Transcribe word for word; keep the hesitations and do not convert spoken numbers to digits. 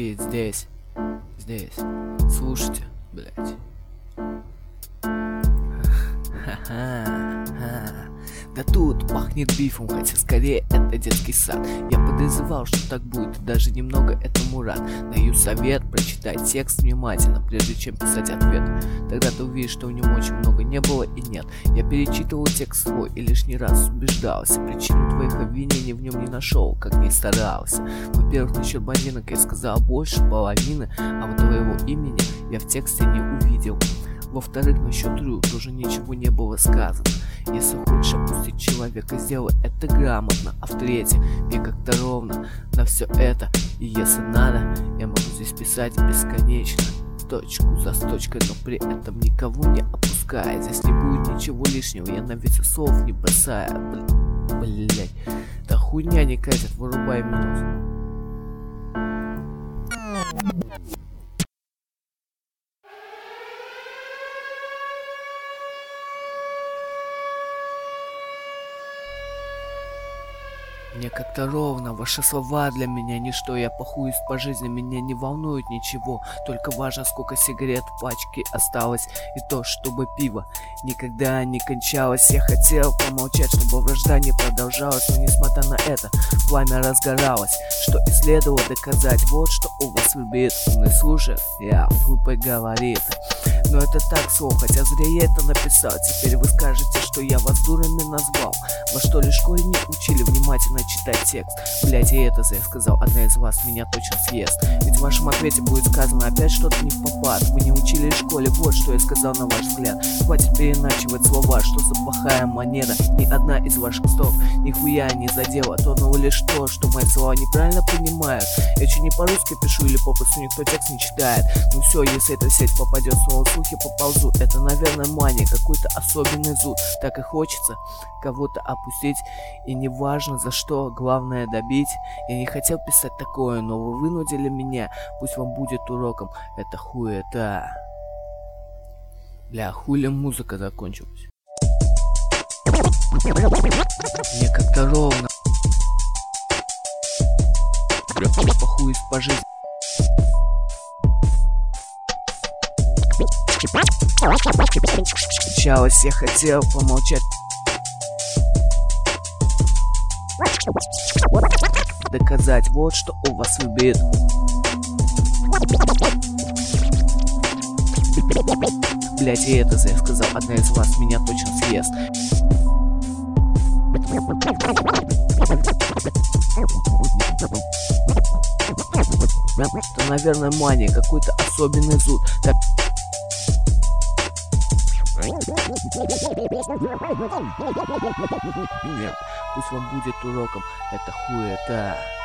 Окей, здесь. Здесь. Слушайте, блять. Ха-ха-ха. Да тут пахнет бифом, хотя скорее это детский сад. Я подозревал, что так будет, и даже немного этому рад. Даю совет прочитать текст внимательно, прежде чем писать ответ. Тогда ты увидишь, что в нем очень много не было и нет. Я перечитывал текст свой и лишний раз убеждался. Причину твоих обвинений в нем не нашел, как ни старался. Во-первых, насчет блондинок я сказал больше половины, а вот твоего имени я в тексте не увидел. Во-вторых, насчет Рю тоже ничего не было сказано. Если хочешь опустить человека, сделай это грамотно. А в-третьих, мне как-то ровно на все это. И если надо, я могу здесь писать бесконечно, точку за точкой, но при этом никого не опуская. Здесь не будет ничего лишнего, я на весь слов не бросаю. Блять, да хуйня не катит, вырубай минус. Мне как-то ровно, ваши слова для меня ничто. Я пахуюсь по жизни, меня не волнует ничего. Только важно, сколько сигарет в пачке осталось, и то, чтобы пиво никогда не кончалось. Я хотел помолчать, чтобы вражда не продолжалась, но несмотря на это, пламя разгоралось. Что и следовало доказать, вот что у вас любит. Умный слушает, я глупый говорит. Но это так слово, хотя зря я это написал. Теперь вы скажете, что я вас дурами назвал. Во что ли школе не учили внимательно читать текст? Блять, я это зря сказал, одна из вас меня точно съест. Ведь в вашем ответе будет сказано опять что-то не в попад. Вы не учили в школе, вот что я сказал на ваш взгляд. Хватит переначивать слова, что за плохая манера. Ни одна из ваших слов нихуя не задела. Тонул лишь то, что мои слова неправильно понимают. Я че не по-русски пишу или попросту никто текст не читает. Ну все, если эта сеть попадет, снова слухи поползут. Это, наверное, мания, какой-то особенный зуд. Так и хочется кого-то опустить, и не важно за что, главное добить. Я не хотел писать такое, но вы вынудили меня. Пусть вам будет уроком, это хуета. Бля, хули музыка закончилась. Мне как-то ровно. Похуюсь по жизни. Случалось, я хотел помолчать, доказать, вот что у вас любит. Блять, я это зря сказал, одна из вас меня точно съест. Это, наверное, мания, какой-то особенный зуд. Так... Пусть вам будет уроком, это хуета.